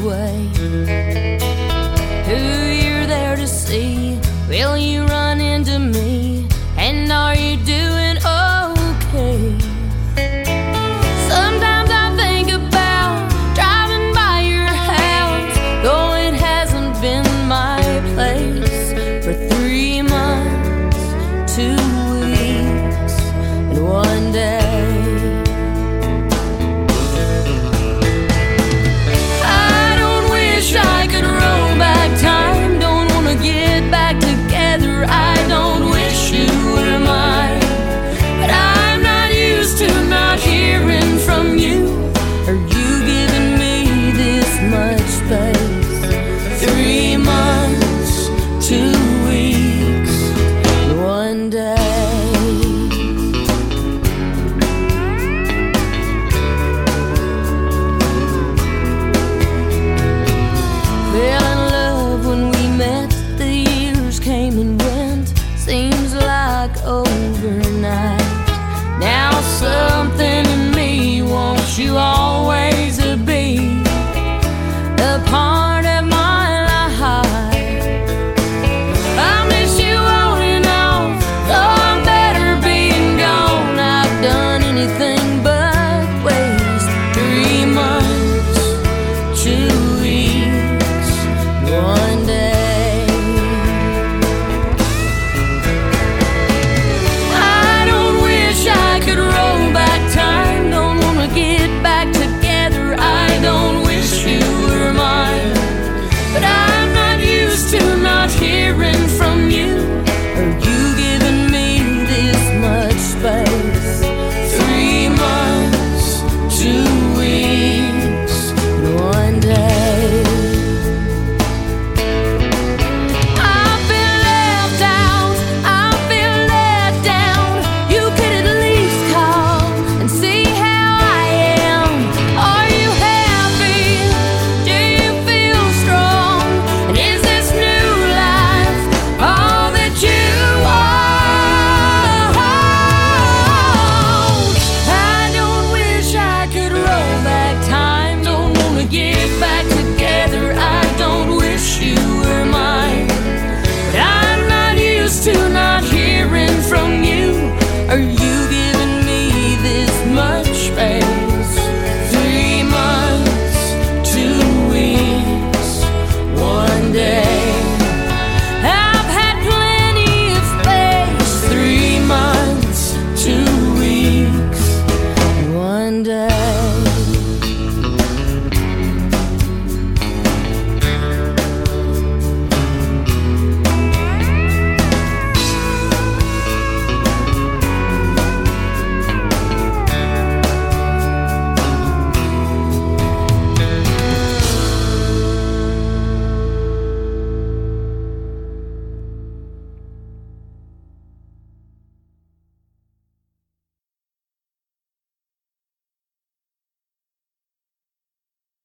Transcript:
way. Who you're there to see? Will you run into me? And are you doing okay? Sometimes I think about driving by your house, though it hasn't been my place for 3 months, 2 weeks, and 1 day. I could roll back time, don't wanna get back together. I don't wish you were mine, but I'm not used to not hearing from you, or you giving me this much space. 3 months, 2 weeks, 1 day. Fell in love when we met, the years came and